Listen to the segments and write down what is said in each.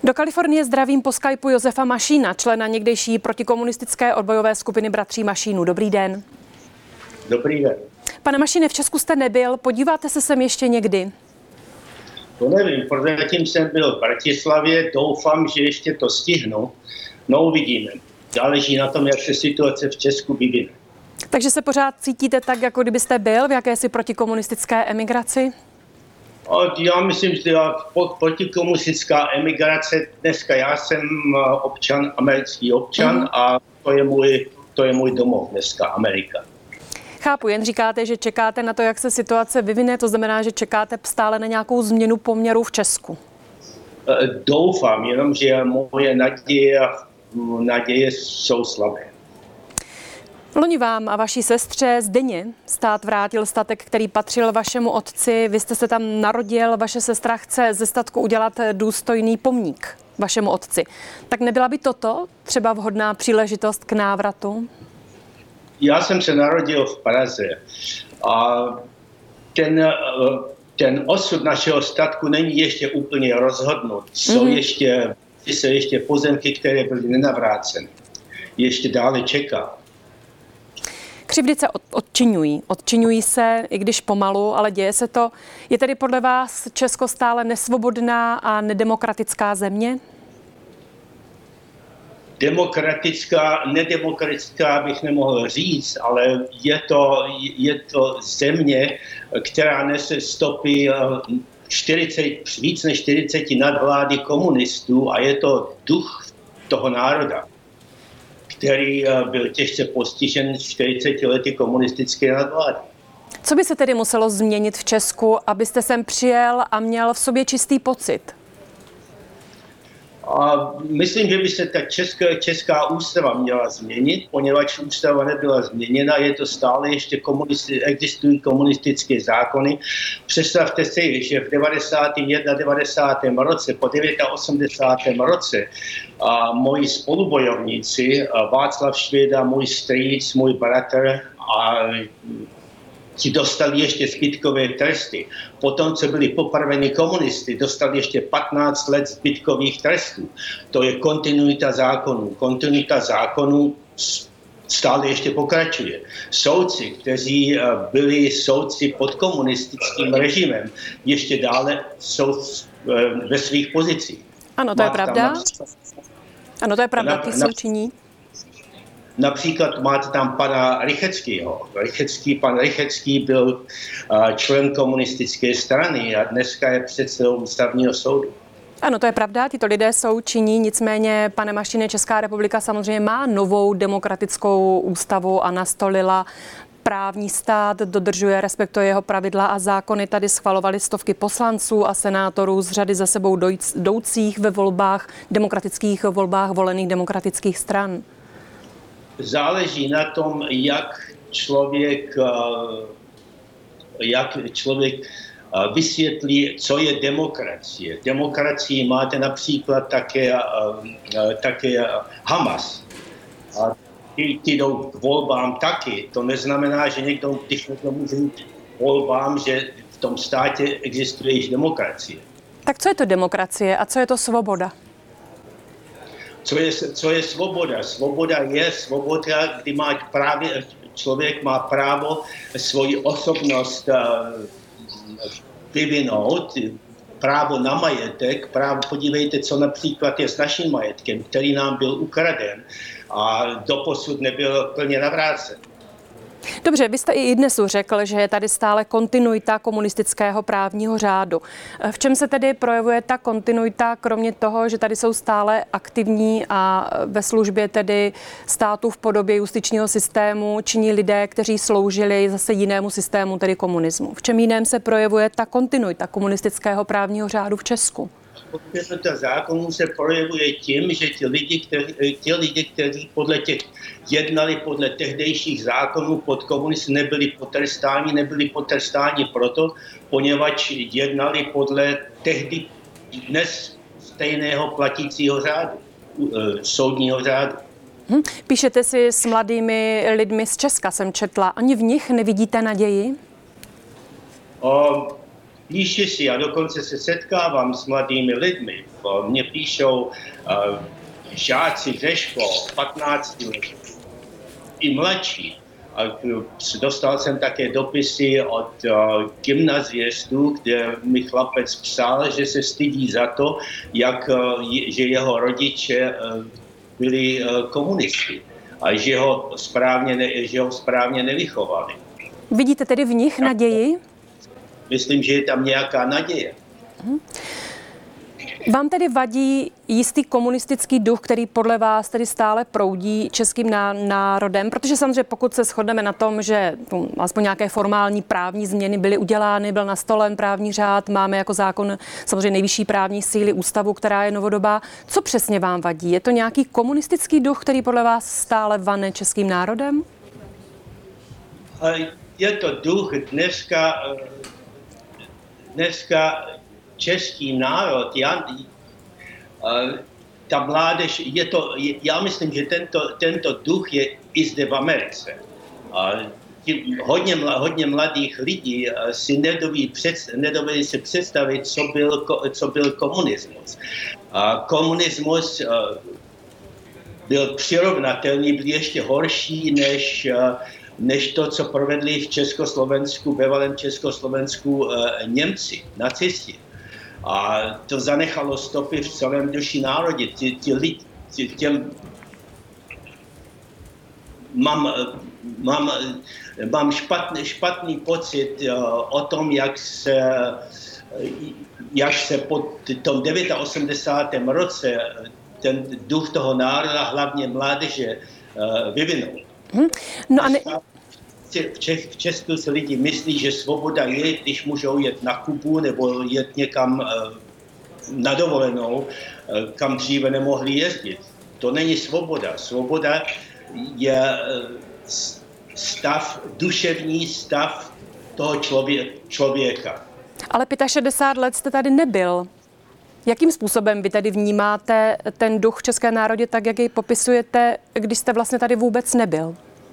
Do Kalifornie zdravím po Skypeu Josefa Mašína, člena někdejší protikomunistické odbojové skupiny Bratří Mašínů. Dobrý den. Dobrý den. Pane Mašíne, v Česku jste nebyl, podíváte se sem ještě někdy? To nevím, prozatím jsem byl v Bratislavě, doufám, že ještě to stihnu. No uvidíme. Záleží na tom, jak se situace v Česku vyvine. Takže se pořád cítíte tak, jako kdybyste byl v jakési protikomunistické emigraci? Já myslím, že protikomunistická emigrace, dneska já jsem občan, americký občan a to je můj domov dneska, Amerika. Chápu, jen říkáte, že čekáte na to, jak se situace vyvine, to znamená, že čekáte stále na nějakou změnu poměrů v Česku. Doufám, jenomže moje naděje jsou slabé. Loni vám a vaší sestře Zdeně stát vrátil statek, který patřil vašemu otci. Vy jste se tam narodil, vaše sestra chce ze statku udělat důstojný pomník vašemu otci. Tak nebyla by toto třeba vhodná příležitost k návratu? Já jsem se narodil v Praze a ten osud našeho statku není ještě úplně rozhodnut. Jsou ještě pozemky, které byly nenavráceny. Ještě dále čeká. Křivdy se odčiňují se, i když pomalu, ale děje se to. Je tedy podle vás Česko stále nesvobodná a nedemokratická země? Nedemokratická bych nemohl říct, ale je to země, která nese stopy víc než 40 nadvlády komunistů a je to duch toho národa, který byl těžce postižen 40 lety komunistické nadvlády. Co by se tedy muselo změnit v Česku, abyste sem přijel a měl v sobě čistý pocit? A myslím, že by se ta česká ústava měla změnit, poněvadž ústava nebyla změněna, je to stále ještě existují komunistické zákony. Představte si, že v 90. roce, po 89. roce, moji spolubojovníci, Václav Švěda, můj strýc, můj bratr a ti dostali ještě zbytkové tresty. Potom, co byli popraveni komunisty, dostali ještě 15 let zbytkových trestů. To je kontinuita zákonů. Kontinuita zákonů stále ještě pokračuje. Soudci, kteří byli soudci pod komunistickým režimem, ještě dále jsou ve svých pozicích. Ano, to je pravda. Ano, to je pravda, ty jsou činí. Například máte tam pana Rycheckého. Pan Rychecký byl člen komunistické strany a dneska je předsedou ústavního soudu. Ano, to je pravda, tyto lidé jsou činní, nicméně, pane Mašíne, Česká republika samozřejmě má novou demokratickou ústavu a nastolila právní stát, dodržuje, respektuje jeho pravidla a zákony. Tady schvalovali stovky poslanců a senátorů z řady za sebou jdoucích ve volbách, demokratických volbách volených demokratických stran. Záleží na tom, jak člověk vysvětlí, co je demokracie. Demokracii máte například také Hamas. A ti jdou k volbám taky. To neznamená, že když někdo může jít k volbám, že v tom státě existuje již demokracie. Tak co je to demokracie a co je to svoboda? Co je svoboda? Svoboda je svoboda, kdy člověk má právo svoji osobnost vyvinout, právo na majetek, podívejte, co například je s naším majetkem, který nám byl ukraden a doposud nebyl plně navrácen. Dobře, vy jste i dnes řekl, že je tady stále kontinuita komunistického právního řádu. V čem se tedy projevuje ta kontinuita, kromě toho, že tady jsou stále aktivní a ve službě tedy státu v podobě justičního systému činí lidé, kteří sloužili zase jinému systému, tedy komunismu? V čem jiném se projevuje ta kontinuita komunistického právního řádu v Česku? Kontinuita zákonů se projevuje tím, že ti lidi, kteří jednali podle tehdejších zákonů pod komunisty, nebyli potrestáni proto, poněvadž jednali podle tehdy dnes stejného platícího řádu, soudního řádu. Píšete si s mladými lidmi z Česka, jsem četla. Ani v nich nevidíte naději? Píši si, a dokonce se setkávám s mladými lidmi. Mně píšou žáci ze škol, 15 let, i mladší. A dostal jsem také dopisy od gymnaziestů, kde mi chlapec psal, že se stydí za to, že jeho rodiče byli komunisti a že ho správně nevychovali. Vidíte tedy v nich naději? Myslím, že je tam nějaká naděje. Vám tedy vadí jistý komunistický duch, který podle vás tedy stále proudí českým národem? Protože samozřejmě pokud se shodneme na tom, že aspoň nějaké formální právní změny byly udělány, byl nastolen právní řád, máme jako zákon samozřejmě nejvyšší právní síly ústavu, která je novodobá. Co přesně vám vadí? Je to nějaký komunistický duch, který podle vás stále vane českým národem? Je to duch dneska český národ, ta mládež, já myslím, že tento duch je i zde v Americe. Hodně mladých lidí si nedoví si představit, co byl komunismus. Komunismus byl přirovnatelný, byl ještě horší než to, co provedli v Československu, bývalém Československu Němci, nacisti. A to zanechalo stopy v celém duši národě. Mám špatný pocit o tom, jak se po tom 89. roce ten duch toho národa, hlavně mládeže, vyvinul. No a v Česku se lidi myslí, že svoboda je, když můžou jet na Kubu nebo jet někam na dovolenou, kam dříve nemohli jezdit. To není svoboda. Svoboda je duševní stav toho člověka. Ale 65 let jste tady nebyl. Jakým způsobem vy tady vnímáte ten duch v české národě tak, jak jej popisujete, když jste vlastně tady vůbec nebyl?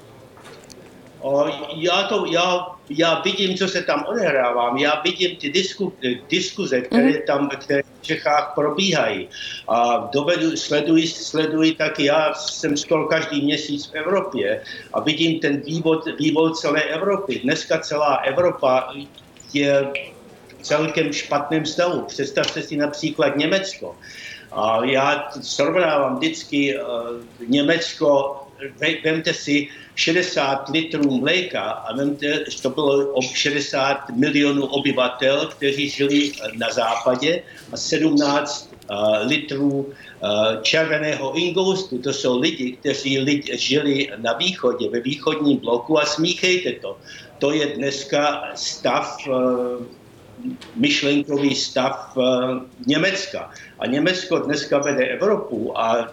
Já vidím, co se tam odehrává. Já vidím ty diskuze, které v Čechách probíhají. A sleduji taky, já jsem skoro každý měsíc v Evropě a vidím ten vývoj celé Evropy. Dneska celá Evropa je v celkem špatném stavu. Představte si například Německo. A já srovnávám vždycky Německo, vemte si 60 litrů mléka a vemte, že to bylo 60 milionů obyvatel, kteří žili na západě a 17 litrů červeného ingoustu. To jsou lidi, kteří žili na východě, ve východním bloku a smíchejte to. To je dneska stav, myšlenkový stav Německa. A Německo dneska vede Evropu a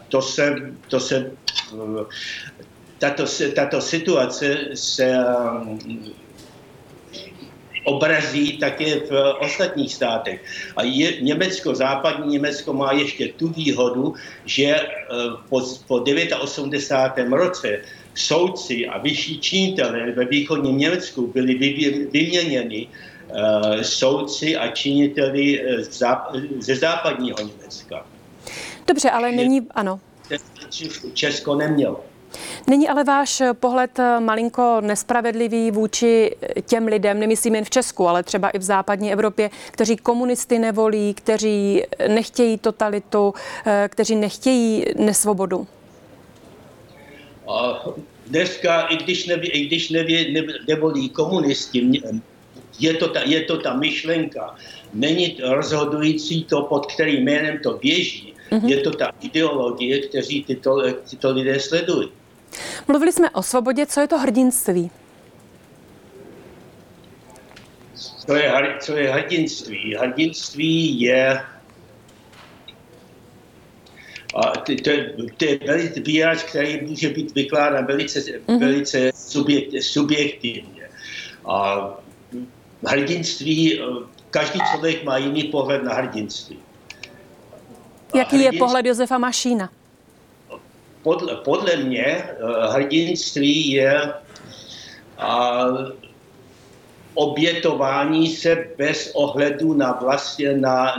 tato situace se obrazí také v ostatních státech. A západní Německo má ještě tu výhodu, že po 89. roce soudci a vyšší činitelé ve východním Německu byli vyměněni soudci a činiteli ze západního Německa. Dobře, ale není, ano. Česko nemělo. Není ale váš pohled malinko nespravedlivý vůči těm lidem, nemyslím jen v Česku, ale třeba i v západní Evropě, kteří komunisty nevolí, kteří nechtějí totalitu, kteří nechtějí nesvobodu? Dneska, i když nevolí komunisti, je to ta myšlenka. Není rozhodující to, pod kterým jménem to běží. Je to ta ideologie, kteří tyto lidé sledují. Mluvili jsme o svobodě, co je to hrdinství? Co je hrdinství? Hrdinství je to je výraz, který může být vykládán velice subjektivně. Hrdinství, každý člověk má jiný pohled na hrdinství. Jaký je pohled Josefa Mašína? Podle mě hrdinství je obětování se bez ohledu na vlastně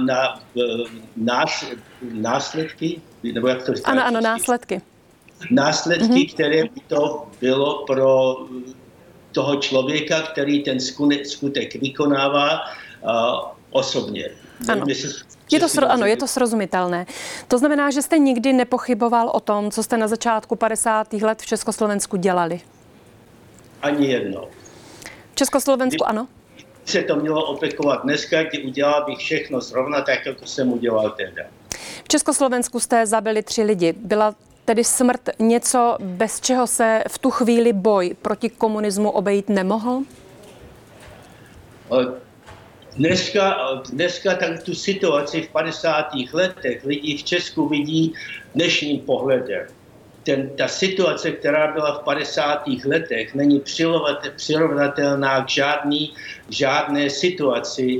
následky, nebo jak to říká? Ano, následky. Následky, které by to bylo pro toho člověka, který ten skutek vykonává osobně. Ano. Je to srozumitelné. To znamená, že jste nikdy nepochyboval o tom, co jste na začátku 50. let v Československu dělali? Ani jednou. V Československu ano? Se to mělo opakovat dneska, kdy udělal bych všechno zrovna tak, jako jsem udělal tehdy. V Československu jste zabili 3 lidi. Byla tedy smrt něco, bez čeho se v tu chvíli boj proti komunismu obejít nemohl? Dneska tu situaci v 50. letech lidi v Česku vidí dnešním pohledem. Ta situace, která byla v 50. letech, není přirovnatelná k žádné situaci,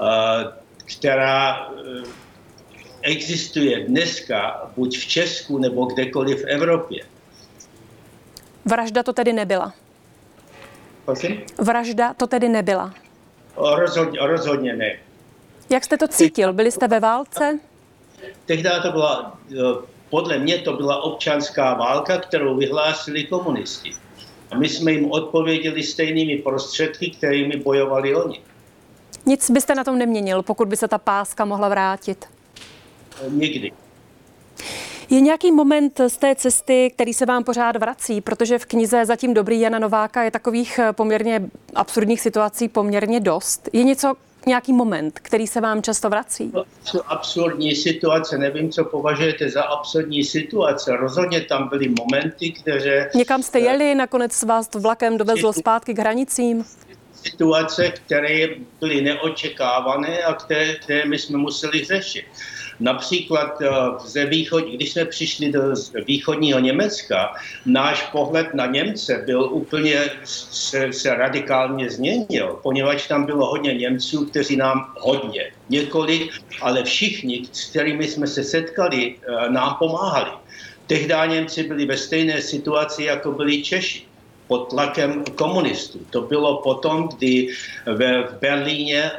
která existuje dneska, buď v Česku, nebo kdekoliv v Evropě. Vražda to tedy nebyla? Prosím? Vražda to tedy nebyla? Rozhodně ne. Jak jste to cítil? Byli jste ve válce? Tehdy to byla, podle mě to byla občanská válka, kterou vyhlásili komunisti. A my jsme jim odpověděli stejnými prostředky, kterými bojovali oni. Nic byste na tom neměnil, pokud by se ta páska mohla vrátit? Nikdy. Je nějaký moment z té cesty, který se vám pořád vrací, protože v knize Zatím dobrý Jana Nováka je takových poměrně absurdních situací poměrně dost. Je nějaký moment, který se vám často vrací? Absurdní situace, nevím, co považujete za absurdní situace. Rozhodně tam byly momenty, které... Někam jste jeli, nakonec vás to vlakem dovezlo zpátky k hranicím? Situace, které byly neočekávané a které my jsme museli řešit. Například když jsme přišli do východního Německa, náš pohled na Němce byl úplně se radikálně změnil, poněvadž tam bylo hodně Němců, kteří nám několik, ale všichni, s kterými jsme se setkali, nám pomáhali. Tehdy Němci byli ve stejné situaci, jako byli Češi, pod tlakem komunistů. To bylo potom, kdy v Berlíně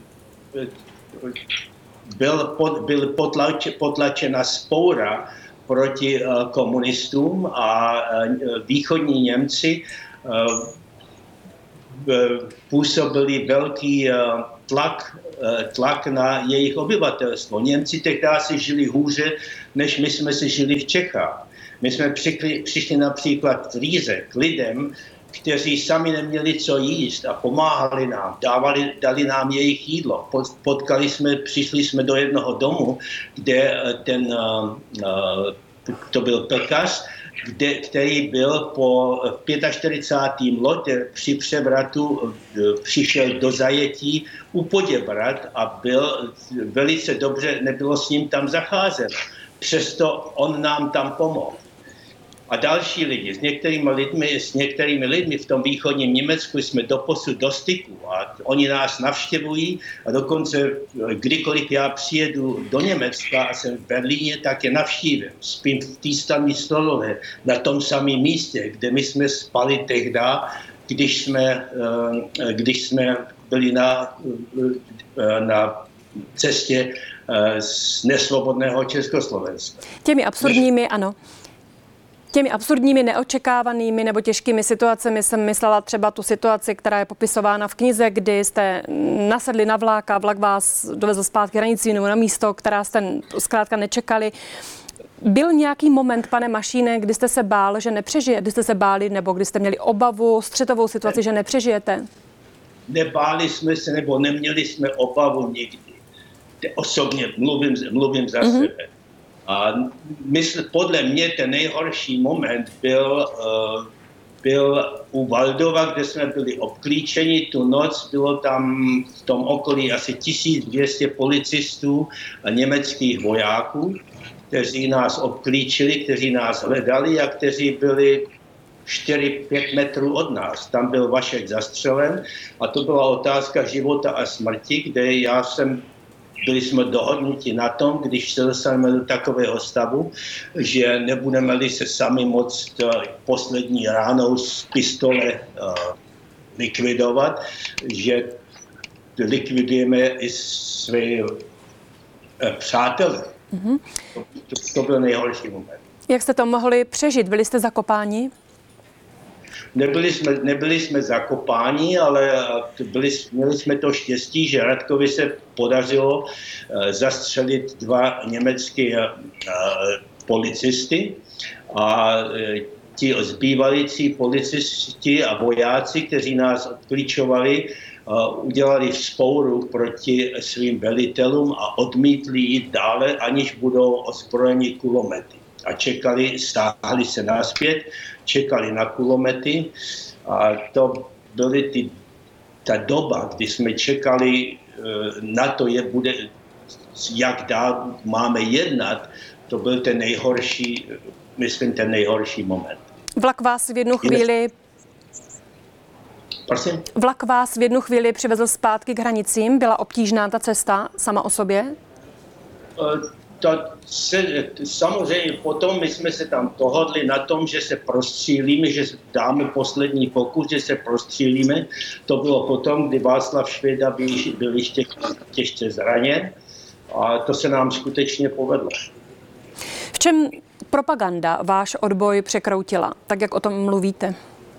byl potlačena vzpoura proti komunistům a východní Němci působili velký tlak na jejich obyvatelstvo. Němci tehdy si žili hůře, než my jsme si žili v Čechách. My jsme přišli například v Rize k lidem, kteří sami neměli co jíst a pomáhali nám, dali nám jejich jídlo. Přišli jsme do jednoho domu, kde to byl pekař, který byl po 45. letě při převratu přišel do zajetí u Poděbrad a byl velice dobře, nebylo s ním tam zacházeno. Přesto on nám tam pomohl. A další lidi, s některými lidmi v tom východním Německu jsme doposud do styku a oni nás navštěvují a dokonce kdykoliv já přijedu do Německa a jsem v Berlíně, tak je navštívím. Spím v té samé stolově, na tom samém místě, kde my jsme spali tehdy, když jsme byli na cestě z nesvobodného Československa. Těmi absurdními, neočekávanými nebo těžkými situacemi jsem myslela třeba tu situaci, která je popisována v knize, kdy jste nasedli na vlak a vlak vás dovezl zpátky hranicí nebo na místo, která jste zkrátka nečekali. Byl nějaký moment, pane Mašíne, kdy jste se bál, že nepřežijete, kdy jste se báli nebo kdy jste měli obavu, střetovou situaci, že nepřežijete? Nebáli jsme se nebo neměli jsme obavu nikdy. Osobně mluvím za sebe. A podle mě ten nejhorší moment byl u Valdova, kde jsme byli obklíčeni tu noc. Bylo tam v tom okolí asi 1200 policistů a německých vojáků, kteří nás obklíčili, kteří nás hledali a kteří byli 4-5 metrů od nás. Tam byl Vašek zastřelen a to byla otázka života a smrti, kde byli jsme dohodnuti na tom, když se dostaneme do takového stavu, že nebudeme-li se sami moct poslední ránou z pistole likvidovat, že likvidujeme i své přátele. To byl nejhorší moment. Jak jste to mohli přežít? Byli jste zakopáni? Nebyli jsme zakopáni, ale měli jsme to štěstí, že Radkovi se podařilo zastřelit 2 německé policisty a ti zbývající policisti a vojáci, kteří nás odklíčovali, udělali vzpouru proti svým velitelům a odmítli jít dále, aniž budou ozbrojeni kulomety. A stáhli se naspět, čekali na kulomety a to byly ta doba, kdy jsme čekali na to, jak dál máme jednat, to byl ten nejhorší moment. Vlak vás v jednu chvíli přivezl zpátky k hranicím? Byla obtížná ta cesta sama o sobě? Samozřejmě potom my jsme se tam dohodli na tom, že se prostřílíme, že dáme poslední pokus, že se prostřílíme. To bylo potom, kdy Václav Švéda byl ještě těžce zraněn a to se nám skutečně povedlo. V čem propaganda váš odboj překroutila, tak jak o tom mluvíte?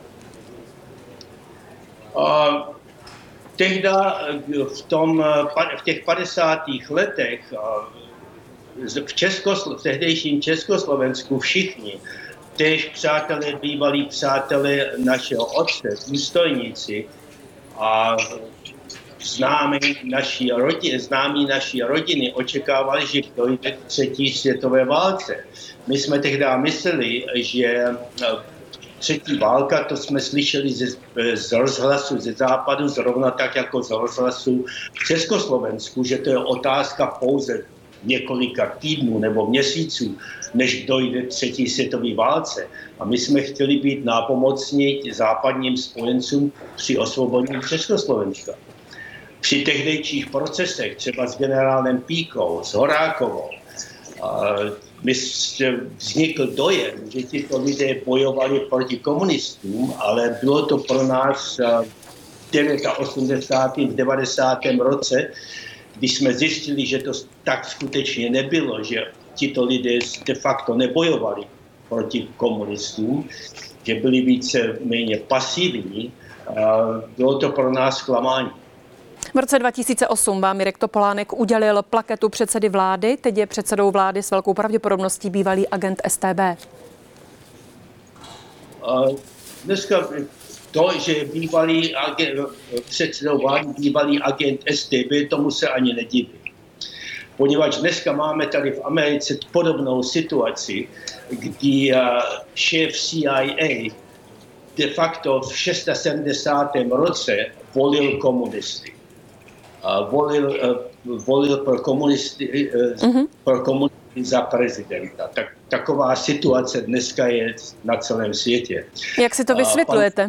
Tehda v těch 50. letech v tehdejším Československu všichni, též bývalí přátelé našeho otce, důstojníci a známí naší rodiny očekávali, že dojde k 3. světové válce. My jsme tehdy mysleli, že 3. válka, to jsme slyšeli z rozhlasu ze západu, zrovna tak jako z rozhlasu v Československu, že to je otázka pouze několika týdnů nebo měsíců, než dojde k 3. světové válce. A my jsme chtěli být nápomocní západním spojencům při osvobození Československa. Při tehdejších procesech, třeba s generálem Píkou, s Horákovou, vznikl dojem, že tito lidé bojovali proti komunistům, ale bylo to pro nás v 89. v 90. roce, když jsme zjistili, že to tak skutečně nebylo, že tito lidé de facto nebojovali proti komunistům, že byli více méně pasivní, bylo to pro nás zklamání. V roce 2008 vám Mirek Topolánek udělil plaketu předsedy vlády, teď je předsedou vlády s velkou pravděpodobností bývalý agent StB. Dneska to, že předsedou vlády bývalý agent StB, tomu se ani nedivím. Poněvadž dneska máme tady v Americe podobnou situaci, kdy šéf CIA de facto v 76. roce volil komunisty. Volil pro komunisty za prezidenta. Taková situace dneska je na celém světě. Jak si to vysvětlujete?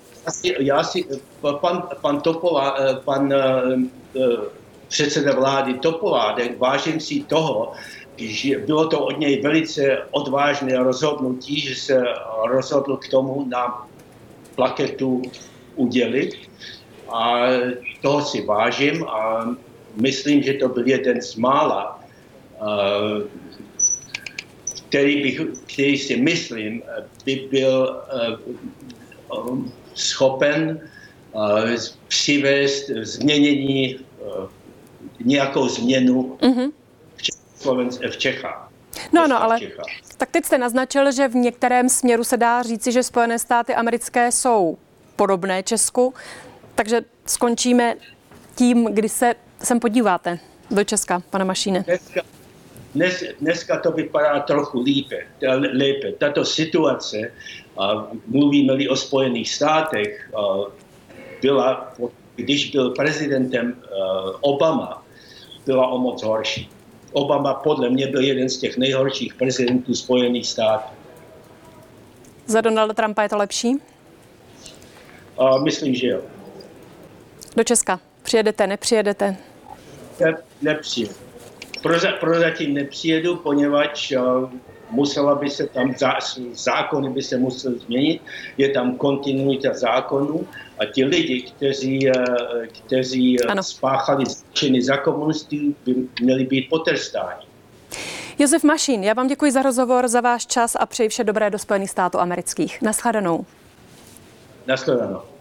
Pan předseda vlády Topolánek, vážím si toho, že bylo to od něj velice odvážné rozhodnutí, že se rozhodl k tomu nám plaketu udělit. A toho si vážím a myslím, že to byl jeden z mála, který si myslím, by byl schopen přivést nějakou změnu v Čechách. No, ale tak teď jste naznačil, že v některém směru se dá říci, že Spojené státy americké jsou podobné Česku, takže skončíme tím, kdy se sem podíváte do Česka, pane Mašíne. Dneska to vypadá trochu lépe. Tato situace, mluvíme-li o Spojených státech, byla, když byl prezidentem Obama, byla o moc horší. Obama podle mě byl jeden z těch nejhorších prezidentů Spojených států. Za Donalda Trumpa je to lepší? Myslím, že jo. Do Česka přijedete, nepřijedete? Nepřijedu. Prozatím nepřijedu, poněvadž musela by se tam, zákony by se musely změnit, je tam kontinuita zákonů a ti lidi, kteří spáchali zločiny za komunistů, by měli být potrestáni. Josef Mašín, já vám děkuji za rozhovor, za váš čas a přeji vše dobré do Spojených států amerických. Naschledanou. Naschledanou.